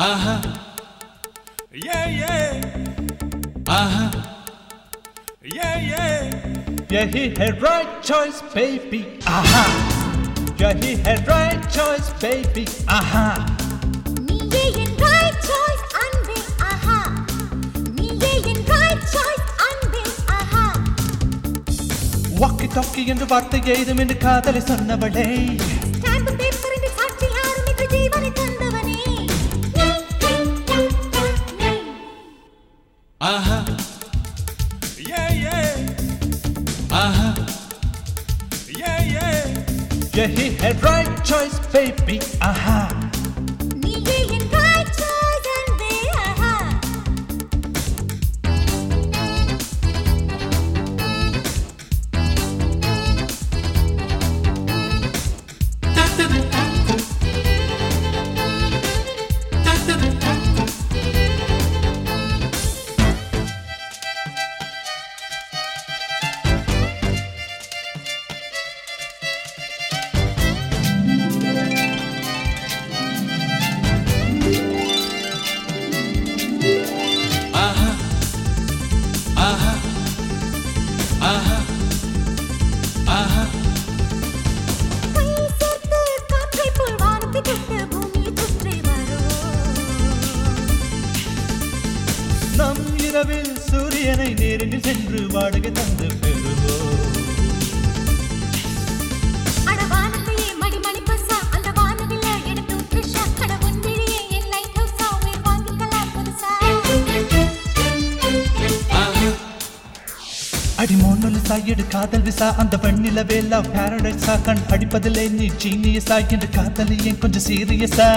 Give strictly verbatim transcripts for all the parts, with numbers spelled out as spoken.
Uh-huh. Yeah, yeah. Uh-huh. Yeah, yeah. Yeah, he had right choice, baby. Aha. Yeah, he had right choice, baby. Aha. நீயே என் right choice அன்பே. Aha. நீயே என் right choice அன்பே. Aha. Walkie talkie என்று வார்த்தை ஏதும் என்று காதலை சொன்னவளே. Stamp paper என்று சாட்சி யாரும் என்று ஜீவனை தந்தவனே. Uh-huh. Yeah, yeah. Uh-huh. Yeah, yeah. Yeah, he had right choice, baby. Aha. நீயே என் right choice அன்பே. Aha. நம் இரவில் சூரியனை நேரில் சென்று வாடகை தந்து பெறுவோம். அடி மோனொலி சாயடு காதல் விசா அந்த பெண்ணில வேலா பாரடைஸா கண் அடிப்பதில்லை நீ ஜீனியஸா என்று காதலி ஏன் கொஞ்சம் சீரியஸா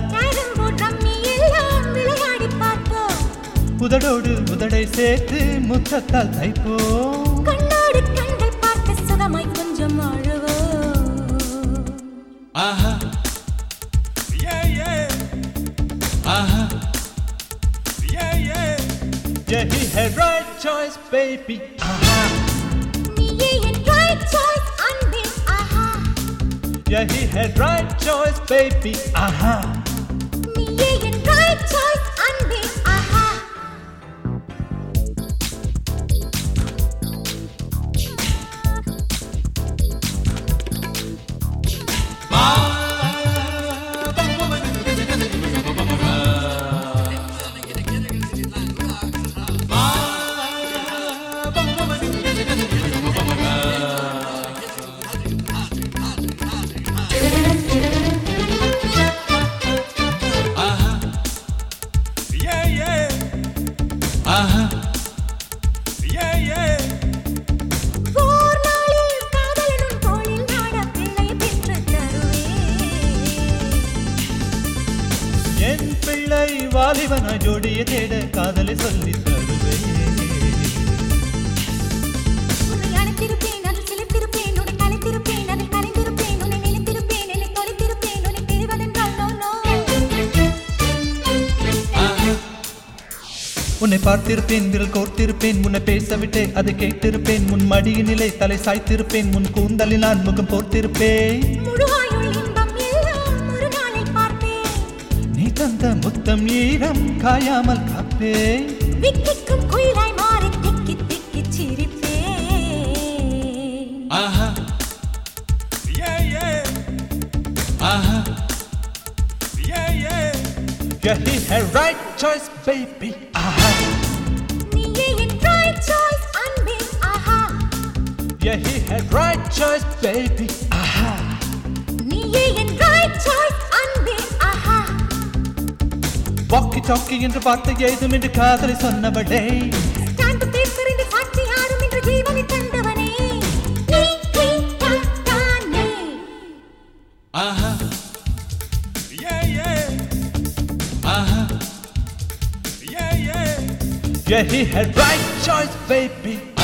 உதடோடு உதடை சேர்த்து முத்தத்தால் தைப்போம். கண்ணோடு கண்கள் பார்த்து சுகமாய் கொஞ்சம் அழுவோ. Uh-huh. Yeah, yeah. Uh-huh. Yeah, yeah. Yeah, he had right choice, baby. Aha. நீயே என் right choice அன்பே. Aha. Yeah, he had right choice, baby. Aha. நீயே என் right choice அன்பே. Aha. Uh-huh. Yeah, yeah. போர் நாளில் காதலனும் தோளில் நாட பிள்ளை பெற்று தருவேன். என் பிள்ளை வாலிபனாய் ஜோடியை தேட காதலை சொல்லி தருவேன். உன்னை அழைத்திருப்பேன் அதில் சிலிர்த்திருப்பேன் உன்னை கலைத்திருப்பேன் அதில் கலைந்திருப்பேன் உன்னை நிலைத்திருப்பேன் என்னை தொலைத்திருப்பேன் உன்னை தெரிவதென்றால் நோ நோ. உன்னை பார்த்திருப்பேன் விரல் கோர்த்திருப்பேன் முன்னை பேசவிட்டே அதை கேட்டிருப்பேன் முன் மடியின் நிலை தலை சாய்த்திருப்பேன் முன் கூந்தலில் நான் முகம் போர்த்திருப்பேன். முழு ஆயுள் இன்பம் எல்லாம் ஒரு நாளில் பார்ப்பேன். நீ தந்த முத்தம் ஈரம் காயாமல் காப்பேன். விக்கிக்கும் குயிலாய் மாறி திக்கி திக்கி சிரிப்பேன். Uh-huh. Yeah, yeah. Uh-huh. Yeah, yeah. Yeah, he had right choice, baby. Aha. நீயே என் right choice அன்பே. Aha. Yeah, he had right choice, baby. Aha. நீயே என் right choice அன்பே. Aha. வாக்கி டாக்கி என்று வார்த்தை ஏதும் என்று காதலை சொன்னவளே. Stamp paper என்று சாட்சி யாரும் என்று ஜீவனை தந்தவனே. நீ நீ தான் தானே. Uh-huh. Yeah, yeah. Uh-huh. Yeah, yeah. Yeah, he had right choice, baby.